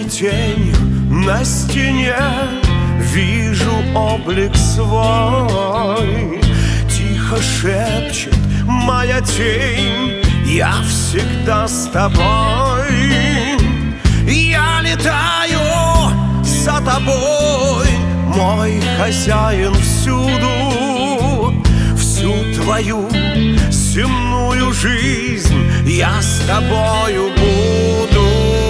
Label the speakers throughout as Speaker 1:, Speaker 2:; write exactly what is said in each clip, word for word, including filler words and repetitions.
Speaker 1: Темной тенью на стене вижу облик свой. Тихо шепчет моя тень: я всегда с тобой. Я летаю за тобой, мой хозяин, всюду. Всю твою земную жизнь я с тобою буду.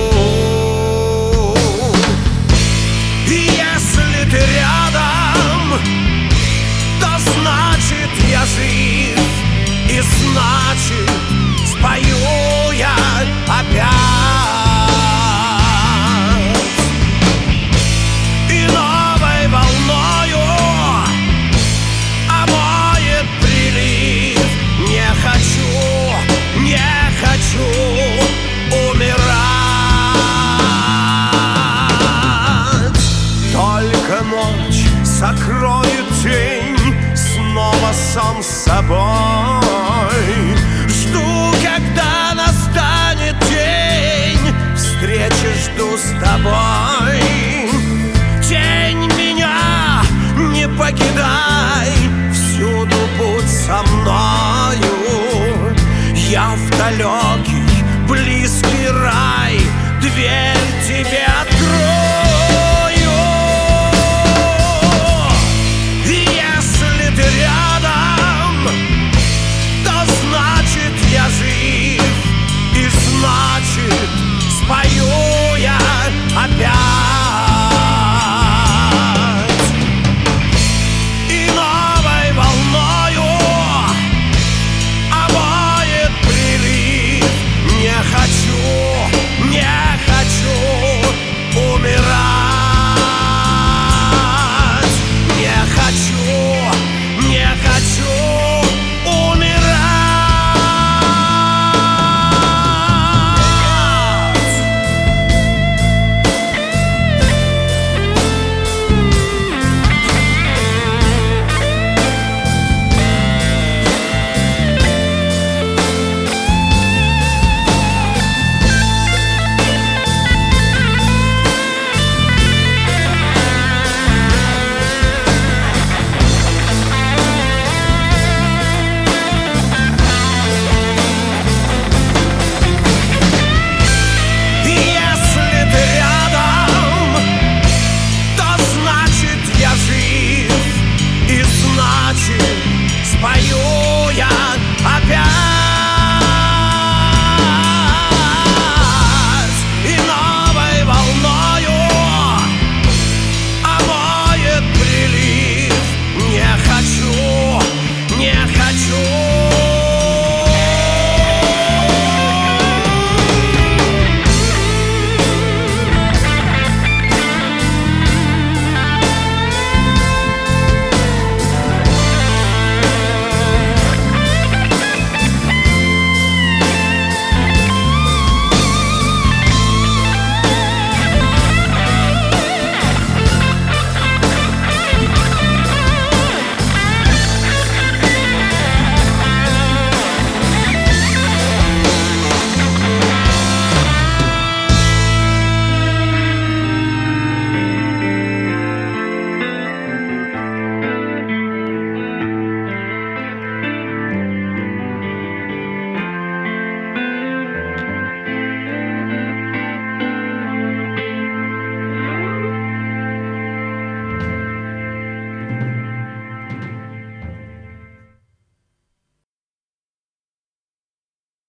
Speaker 1: Если ты рядом, то значит я жив, и значит спою я опять. И новой волною омоет прилив. Не хочу, не хочу умирать. Только ночь закроет тень, снова сам с собой. Жду, когда настанет день встречи, жду с тобой. Тень, меня не покидай, всюду будь со мною. Я в далекий, близкий рай дверь тебе открою.